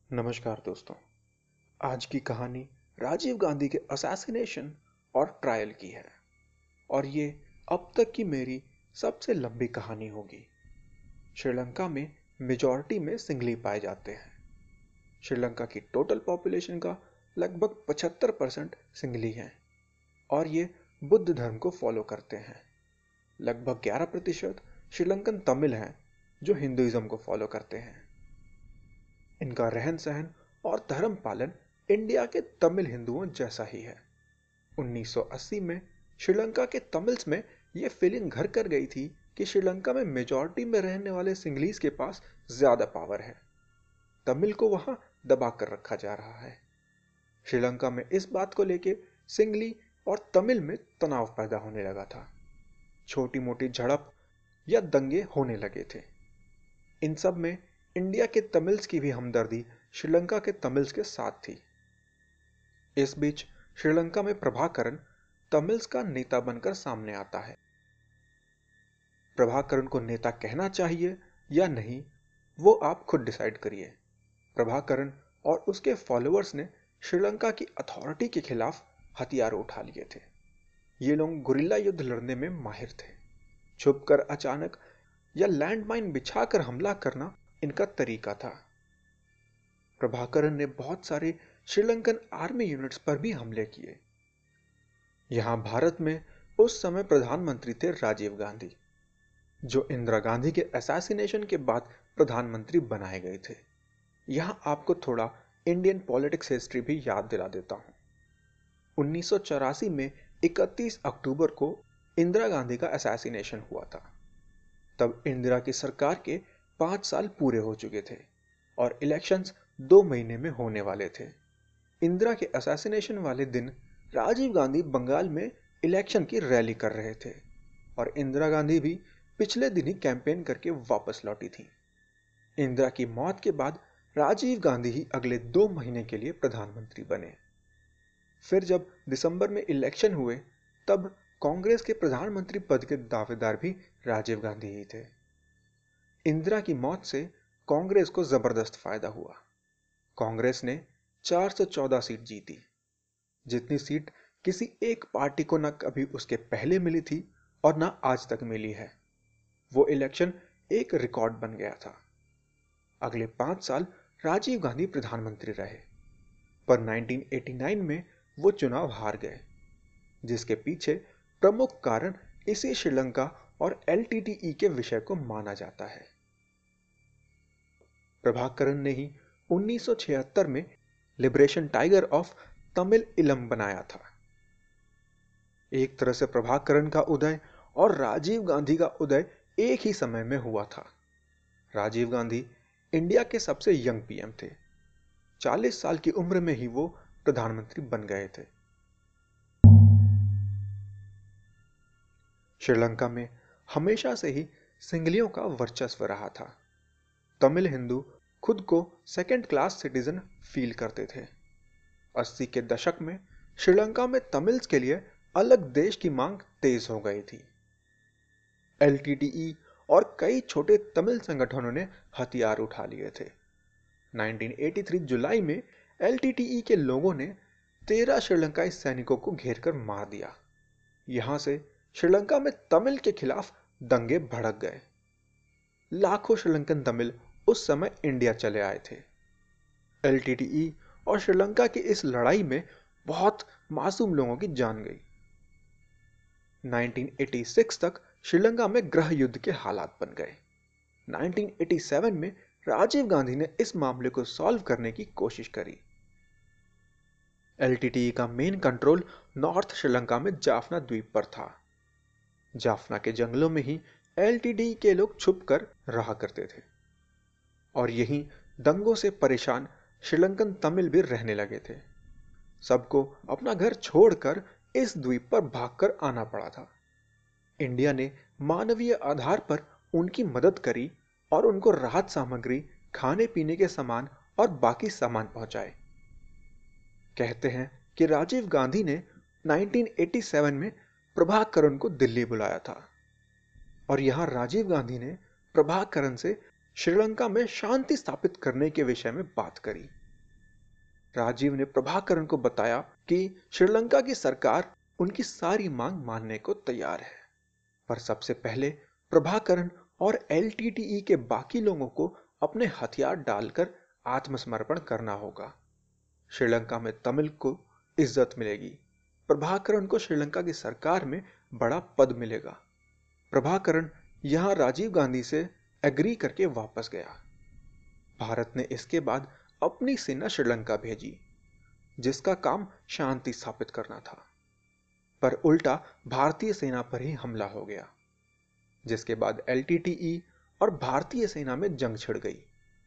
नमस्कार दोस्तों। आज की कहानी राजीव गांधी के असैसिनेशन और ट्रायल की है और ये अब तक की मेरी सबसे लंबी कहानी होगी। श्रीलंका में मेजॉरिटी में सिंगली पाए जाते हैं। श्रीलंका की टोटल पॉपुलेशन का लगभग 75% सिंगली हैं और ये बुद्ध धर्म को फॉलो करते हैं। लगभग 11% श्रीलंकन तमिल हैं जो हिंदुइज्म को फॉलो करते हैं। इनका रहन सहन और धर्म पालन इंडिया के तमिल हिंदुओं जैसा ही है। 1980 में श्रीलंका के तमिल्स में यह फीलिंग घर कर गई थी कि श्रीलंका में मेजॉरिटी में रहने वाले सिंगलीज के पास ज्यादा पावर है। तमिल को वहां दबा कर रखा जा रहा है। श्रीलंका में इस बात को लेके सिंगली और तमिल में तनाव पैदा होने लगा था। छोटी मोटी झड़प या दंगे होने लगे थे। इन सब में इंडिया के तमिल्स की भी हमदर्दी श्रीलंका के तमिल्स के साथ थी। इस बीच श्रीलंका में प्रभाकरण तमिल्स का नेता बनकर सामने आता है। प्रभाकरण को नेता कहना चाहिए या नहीं वो आप खुद डिसाइड करिए। प्रभाकरण और उसके फॉलोअर्स ने श्रीलंका की अथॉरिटी के खिलाफ हथियार उठा लिए थे। ये लोग गुरिल्ला युद्ध लड़ने में माहिर थे। छुपकर अचानक या लैंडमाइन बिछाकर हमला करना इनका तरीका था। प्रभाकरण ने बहुत सारे श्रीलंकन आर्मी यूनिट्स पर भी हमले किए। यहां भारत में उस समय प्रधानमंत्री थे राजीव गांधी, जो इंदिरा गांधी के असैसिनेशन के बाद प्रधानमंत्री बनाए गए थे। यहां आपको थोड़ा इंडियन पॉलिटिक्स हिस्ट्री भी याद दिला देता हूं। 1984 में 31 अक्टूबर को इंदिरा गांधी का असैसिनेशन हुआ था। तब इंदिरा की सरकार के 5 साल पूरे हो चुके थे और इलेक्शंस 2 महीने में होने वाले थे। इंदिरा के असैसिनेशन वाले दिन राजीव गांधी बंगाल में इलेक्शन की रैली कर रहे थे और इंदिरा गांधी भी पिछले दिन ही कैंपेन करके वापस लौटी थी। इंदिरा की मौत के बाद राजीव गांधी ही अगले 2 महीने के लिए प्रधानमंत्री बने। फिर जब दिसंबर में इलेक्शन हुए तब कांग्रेस के प्रधानमंत्री पद के दावेदार भी राजीव गांधी ही थे। इंदिरा की मौत से कांग्रेस को जबरदस्त फायदा हुआ। कांग्रेस ने 414 सीट जीती, जितनी सीट किसी एक पार्टी को न कभी उसके पहले मिली थी और न आज तक मिली है। वो इलेक्शन एक रिकॉर्ड बन गया था। अगले 5 साल राजीव गांधी प्रधानमंत्री रहे, पर 1989 में वो चुनाव हार गए, जिसके पीछे प्रमुख कारण इसी श्रीलंका और एलटीटीई के विषय को माना जाता है। प्रभाकरण ने ही 1976 में लिबरेशन टाइगर ऑफ तमिल इलम बनाया था। एक तरह से प्रभाकरण का उदय और राजीव गांधी का उदय एक ही समय में हुआ था। राजीव गांधी इंडिया के सबसे यंग पीएम थे। 40 साल की उम्र में ही वो प्रधानमंत्री बन गए थे। श्रीलंका में हमेशा से ही सिंगलियों का वर्चस्व रहा था। तमिल हिंदू खुद को सेकंड क्लास सिटीजन फील करते थे। 80 के दशक में श्रीलंका में तमिल्स के लिए अलग देश की मांग तेज हो गई थी। एलटीटीई और कई छोटे तमिल संगठनों ने हथियार उठा लिए थे। 1983 जुलाई में एलटीटीई के लोगों ने 13 श्रीलंकाई सैनिकों को घेरकर मार दिया। यहां से श्रीलंका में तमिल के खिलाफ दंगे भड़क गए। लाखों श्रीलंकन तमिल उस समय इंडिया चले आए थे। एलटीटीई और श्रीलंका की इस लड़ाई में बहुत मासूम लोगों की जान गई। 1986 तक श्रीलंका में गृह युद्ध के हालात बन गए। 1987 में राजीव गांधी ने इस मामले को सॉल्व करने की कोशिश करी। एलटीटीई का मेन कंट्रोल नॉर्थ श्रीलंका में जाफना द्वीप पर था। जाफना के जंगलों में ही एलटीटीई के लोग छुपकर रहा करते थे और यहीं दंगों से परेशान श्रीलंकन तमिल भी रहने लगे थे। सबको अपना घर छोड़कर इस द्वीप पर भागकर आना पड़ा था। इंडिया ने मानवीय आधार पर उनकी मदद करी और उनको राहत सामग्री, खाने पीने के सामान और बाकी सामान पहुंचाए। कहते हैं कि राजीव गांधी ने 1987 में प्रभाकरण को दिल्ली बुलाया था और यहां राजीव गांधी ने प्रभाकरण से श्रीलंका में शांति स्थापित करने के विषय में बात करी। राजीव ने प्रभाकरण को बताया कि श्रीलंका की सरकार उनकी सारी मांग मानने को तैयार है, पर सबसे पहले प्रभाकरण और एलटीटीई के बाकी लोगों को अपने हथियार डालकर आत्मसमर्पण करना होगा। श्रीलंका में तमिल को इज्जत मिलेगी। प्रभाकरण को श्रीलंका की सरकार में बड़ा पद मिलेगा। प्रभाकरण यहां राजीव गांधी से एग्री करके वापस गया। भारत ने इसके बाद अपनी सेना श्रीलंका भेजी, जिसका काम शांति स्थापित करना था, पर उल्टा भारतीय सेना पर ही हमला हो गया, जिसके बाद एलटीटीई और भारतीय सेना में जंग छिड़ गई।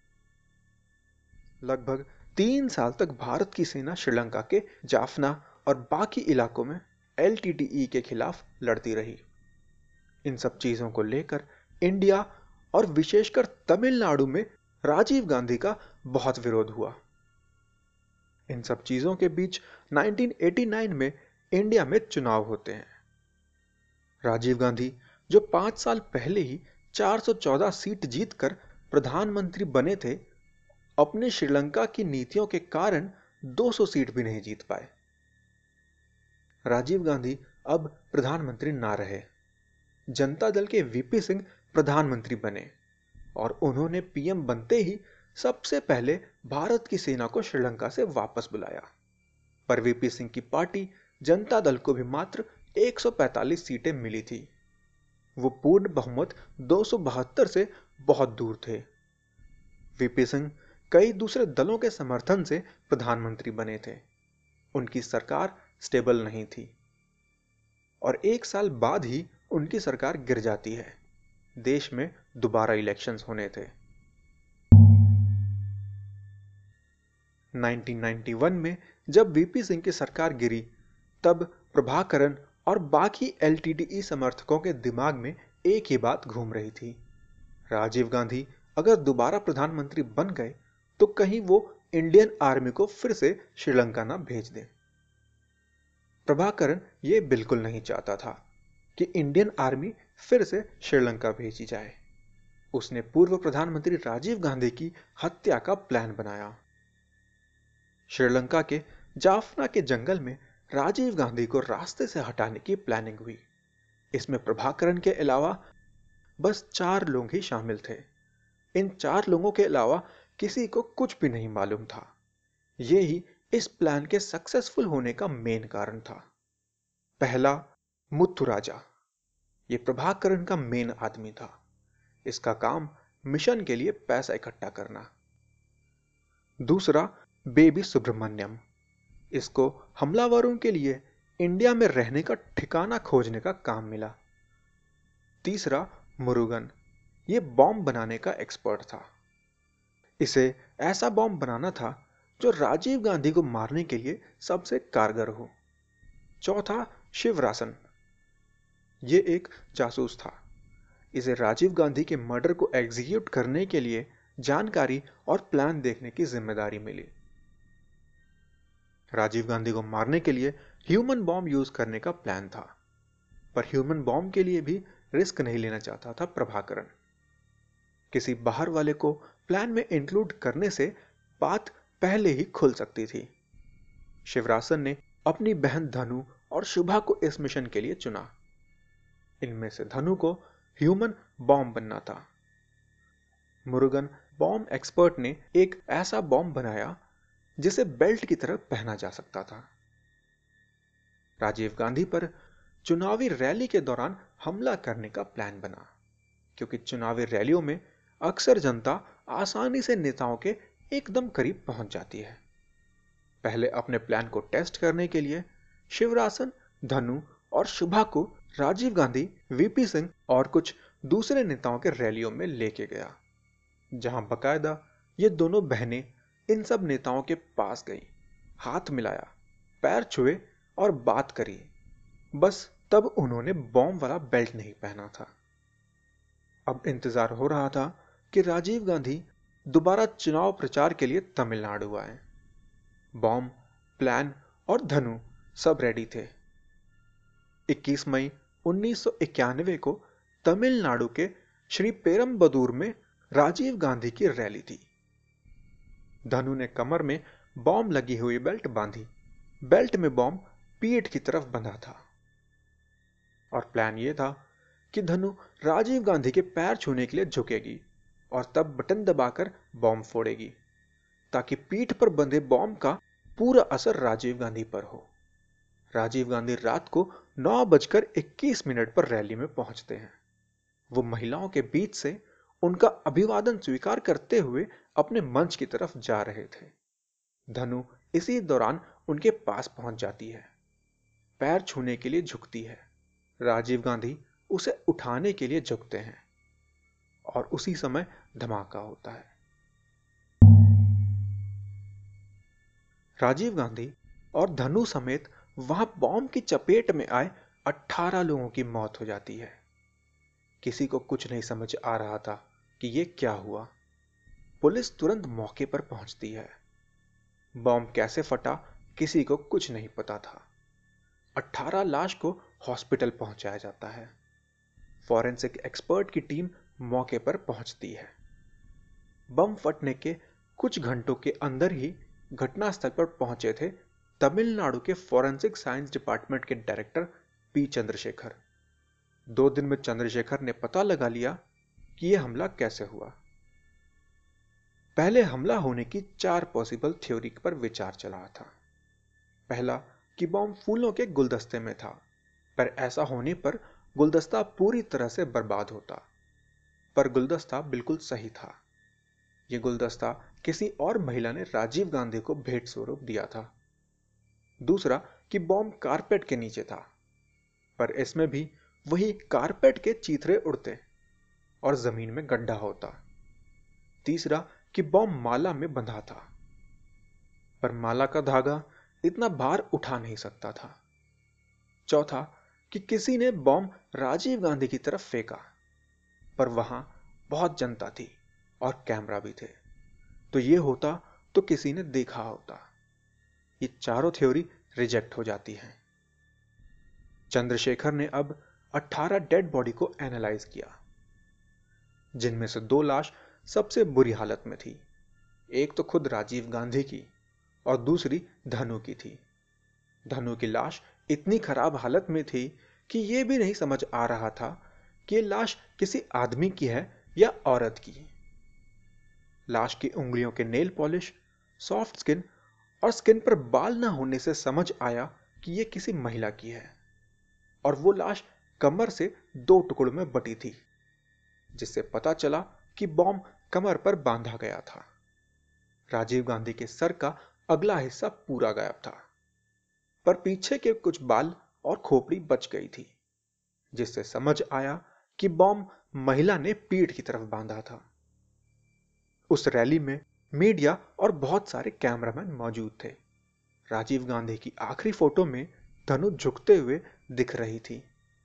लगभग 3 साल तक भारत की सेना श्रीलंका के जाफना और बाकी इलाकों में एलटीटीई के खिलाफ लड़ती रही। इन सब चीजों को लेकर इंडिया और विशेषकर तमिलनाडु में राजीव गांधी का बहुत विरोध हुआ। इन सब चीजों के बीच 1989 में इंडिया में चुनाव होते हैं। राजीव गांधी, जो 5 साल पहले ही 414 सीट जीतकर प्रधानमंत्री बने थे, अपने श्रीलंका की नीतियों के कारण 200 सीट भी नहीं जीत पाए। राजीव गांधी अब प्रधानमंत्री ना रहे। जनता दल के वीपी सिंह प्रधानमंत्री बने और उन्होंने पीएम बनते ही सबसे पहले भारत की सेना को श्रीलंका से वापस बुलाया। पर वीपी सिंह की पार्टी जनता दल को भी मात्र 145 सीटें मिली थी। वो पूर्ण बहुमत 272 से बहुत दूर थे। वीपी सिंह कई दूसरे दलों के समर्थन से प्रधानमंत्री बने थे। उनकी सरकार स्टेबल नहीं थी और 1 साल बाद ही उनकी सरकार गिर जाती है। देश में दोबारा इलेक्शंस होने थे। 1991 में जब वीपी सिंह की सरकार गिरी, तब प्रभाकरण और बाकी एलटीटीई समर्थकों के दिमाग में एक ही बात घूम रही थी। राजीव गांधी अगर दोबारा प्रधानमंत्री बन गए तो कहीं वो इंडियन आर्मी को फिर से श्रीलंका ना भेज दें। प्रभाकरण ये बिल्कुल नहीं चाहता था कि इंडियन आर्मी फिर से श्रीलंका भेजी जाए। उसने पूर्व प्रधानमंत्री राजीव गांधी की हत्या का प्लान बनाया। श्रीलंका के जाफना के जंगल में राजीव गांधी को रास्ते से हटाने की प्लानिंग हुई। इसमें प्रभाकरण के अलावा बस 4 लोग ही शामिल थे। इन 4 लोगों के अलावा किसी को कुछ भी नहीं मालूम था। ये ही इस प्लान के सक्सेसफुल होने का मेन कारण था। पहला, मुथुराजा। ये प्रभाकरण का मेन आदमी था। इसका काम मिशन के लिए पैसा इकट्ठा करना। दूसरा, बेबी सुब्रमण्यम। इसको हमलावरों के लिए इंडिया में रहने का ठिकाना खोजने का काम मिला। तीसरा, मुरुगन। ये बॉम्ब बनाने का एक्सपर्ट था। इसे ऐसा बॉम्ब बनाना था जो राजीव गांधी को मारने के लिए सबसे कारगर हो। चौथा, शिवरासन। ये एक जासूस था। इसे राजीव गांधी के मर्डर को एग्जीक्यूट करने के लिए जानकारी और प्लान देखने की जिम्मेदारी मिली। राजीव गांधी को मारने के लिए ह्यूमन बॉम्ब यूज करने का प्लान था, पर ह्यूमन बॉम्ब के लिए भी रिस्क नहीं लेना चाहता था प्रभाकरण। किसी बाहर वाले को प्लान में इंक्लूड करने से बात पहले ही खुल सकती थी। शिवरासन ने अपनी बहन धनु और शुभा को इस मिशन के लिए चुना। इनमें से धनु को ह्यूमन बॉम्ब बनना था। मुरुगन बॉम्ब एक्सपर्ट ने एक ऐसा बॉम्ब बनाया जिसे बेल्ट की तरह पहना जा सकता था। राजीव गांधी पर चुनावी रैली के दौरान हमला करने का प्लान बना, क्योंकि चुनावी रैलियों में अक्सर जनता आसानी से नेताओं के एकदम करीब पहुंच जाती है। पहले अपने प्लान को टेस्ट करने के लिए शिवरासन, धनु और शुभा को राजीव गांधी, वीपी सिंह और कुछ दूसरे नेताओं के रैलियों में लेके गया, जहां बकायदा ये दोनों बहनें इन सब नेताओं के पास गई, हाथ मिलाया, पैर छुए और बात करी। बस तब उन्होंने बॉम्ब वाला बेल्ट नहीं पहना था। अब इंतजार हो रहा था कि राजीव गांधी दोबारा चुनाव प्रचार के लिए तमिलनाडु आए। बॉम्ब, प्लान और धनु सब रेडी थे। 21 मई 1991 को तमिलनाडु के श्री पेरम्बदूर में राजीव गांधी की रैली थी। धनु ने कमर में बॉम्ब लगी हुई बेल्ट बांधी। बेल्ट में बॉम्ब पीठ की तरफ बंधा था और प्लान यह था कि धनु राजीव गांधी के पैर छूने के लिए झुकेगी और तब बटन दबाकर बॉम्ब फोड़ेगी ताकि पीठ पर बंधे बॉम्ब का पूरा असर राजीव गांधी पर हो। राजीव गांधी रात को 9:21 पर रैली में पहुंचते हैं। वो महिलाओं के बीच से उनका अभिवादन स्वीकार करते हुए अपने मंच की तरफ जा रहे थे। धनु इसी दौरान उनके पास पहुंच जाती है, पैर छूने के लिए झुकती है। राजीव गांधी उसे उठाने के लिए झुकते हैं और उसी समय धमाका होता है। राजीव गांधी और धनु समेत वहां बॉम्ब की चपेट में आए 18 लोगों की मौत हो जाती है। किसी को कुछ नहीं समझ आ रहा था कि यह क्या हुआ। पुलिस तुरंत मौके पर पहुंचती है। बॉम्ब कैसे फटा किसी को कुछ नहीं पता था। 18 लाश को हॉस्पिटल पहुंचाया जाता है। फॉरेंसिक एक्सपर्ट की टीम मौके पर पहुंचती है। बम फटने के कुछ घंटों के अंदर ही घटनास्थल पर पहुंचे थे तमिलनाडु के फॉरेंसिक साइंस डिपार्टमेंट के डायरेक्टर पी चंद्रशेखर। 2 दिन में चंद्रशेखर ने पता लगा लिया कि यह हमला कैसे हुआ। पहले हमला होने की 4 पॉसिबल थ्योरी पर विचार चला था। पहला कि बॉम्ब फूलों के गुलदस्ते में था, पर ऐसा होने पर गुलदस्ता पूरी तरह से बर्बाद होता। पर गुलदस्ता बिल्कुल सही था। यह गुलदस्ता किसी और महिला ने राजीव गांधी को भेंट स्वरूप दिया था। दूसरा कि बॉम्ब कारपेट के नीचे था, पर इसमें भी वही कारपेट के चीथड़े उड़ते और जमीन में गड्ढा होता। तीसरा कि बॉम्ब माला में बंधा था, पर माला का धागा इतना भार उठा नहीं सकता था। चौथा कि किसी ने बॉम्ब राजीव गांधी की तरफ फेंका, पर वहां बहुत जनता थी और कैमरा भी थे, तो यह होता तो किसी ने देखा होता। ये चारों थ्योरी रिजेक्ट हो जाती हैं। चंद्रशेखर ने अब 18 डेड बॉडी को एनालाइज किया, जिनमें से 2 लाश सबसे बुरी हालत में थी। एक तो खुद राजीव गांधी की और दूसरी धनु की थी। धनु की लाश इतनी खराब हालत में थी कि यह भी नहीं समझ आ रहा था कि यह लाश किसी आदमी की है या औरत की। लाश की उंगलियों के नेल पॉलिश, सॉफ्ट स्किन और स्किन पर बाल ना होने से समझ आया कि यह किसी महिला की है। और वो लाश कमर से 2 टुकड़ों में बटी थी, जिससे पता चला कि बॉम्ब कमर पर बांधा गया था। राजीव गांधी के सर का अगला हिस्सा पूरा गायब था, पर पीछे के कुछ बाल और खोपड़ी बच गई थी, जिससे समझ आया कि बॉम्ब महिला ने पीठ की तरफ बांधा था। उस रैली में मीडिया और बहुत सारे कैमरामैन मौजूद थे। राजीव गांधी की आखिरी फोटो में धनु झुकते हुए दिख रही थी।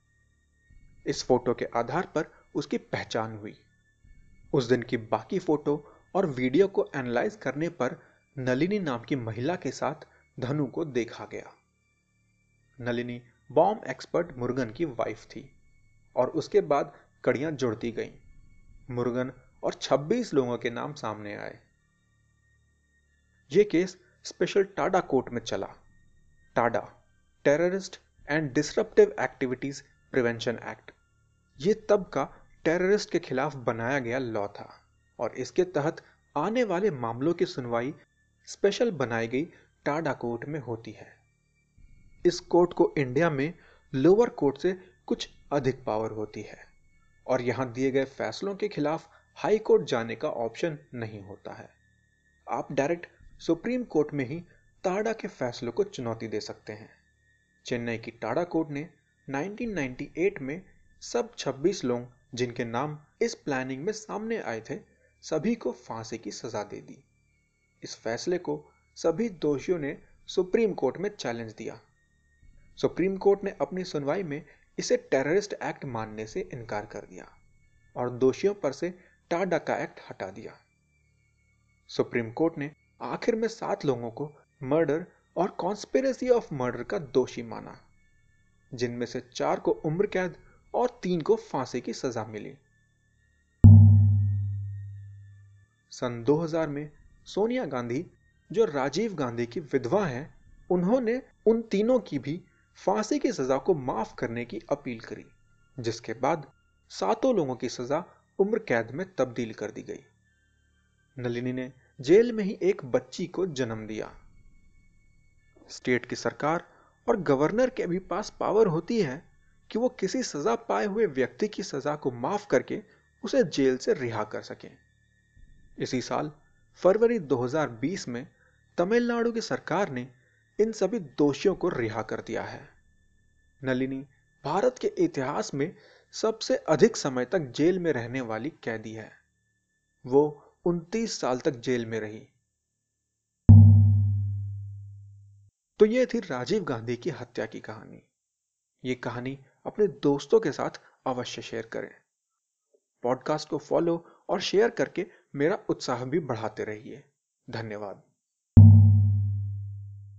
इस फोटो के आधार पर उसकी पहचान हुई। उस दिन की बाकी फोटो और वीडियो को एनालाइज करने पर नलिनी नाम की महिला के साथ धनु को देखा गया। नलिनी बॉम्ब एक्सपर्ट मुरुगन की वाइफ थी और उसके बाद कड़ियां जुड़ती गईं। मुरुगन और 26 लोगों के नाम सामने आए। यह केस स्पेशल टाडा कोर्ट में चला। TADA, terrorist and disruptive activities prevention act, यह तब का टेररिस्ट के खिलाफ बनाया गया लॉ था और इसके तहत आने वाले मामलों की सुनवाई स्पेशल बनाई गई टाडा कोर्ट में होती है। इस कोर्ट को इंडिया में लोअर कोर्ट से कुछ अधिक पावर होती है और यहां दिए गए फैसलों के खिलाफ हाई कोर्ट जाने का ऑप्शन नहीं होता है। आप डायरेक्ट सुप्रीम कोर्ट में ही टाडा के फैसलों को चुनौती दे सकते हैं। चेन्नई की टाडा कोर्ट ने 1998 में सब 26 लोग जिनके नाम इस प्लानिंग में सामने आए थे, सभी को फांसी की सजा दे दी। इस फैसले को सभी दोषियों ने सुप्रीम कोर्ट में चैलेंज दिया। सुप्रीम कोर्ट ने अपनी सुनवाई में इसे टेररिस्ट एक्ट मानने से इनकार कर दिया और दोषियों पर से टाडा का एक्ट हटा दिया। सुप्रीम कोर्ट ने आखिर में 7 लोगों को मर्डर और कॉन्स्पिरेसी ऑफ मर्डर का दोषी माना, जिनमें से 4 को उम्र कैद और 3 को फांसी की सजा मिली। सन 2000 में सोनिया गांधी जो राजीव गांधी की विधवा हैं, उन्होंने उन तीनों की भी फांसी की सजा को माफ करने की अपील करी, जिसके बाद सातों लोगों की सजा उम्र कैद में तब्दील कर दी गई। नलिनी ने जेल में ही एक बच्ची को जन्म दिया। स्टेट की सरकार और गवर्नर के भी पास पावर होती है कि वो किसी सजा पाए हुए व्यक्ति की सजा को माफ करके उसे जेल से रिहा कर सकें। इसी साल फरवरी 2020 में तमिलनाडु की सरकार ने इन सभी दोषियों को रिहा कर दिया है। नलिनी भारत के इतिहास में सबसे अधिक समय तक जेल में रहने वाली कैदी है। वो 29 साल तक जेल में रही। तो ये थी राजीव गांधी की हत्या की कहानी। ये कहानी अपने दोस्तों के साथ अवश्य शेयर करें। पॉडकास्ट को फॉलो और शेयर करके मेरा उत्साह भी बढ़ाते रहिए। धन्यवाद।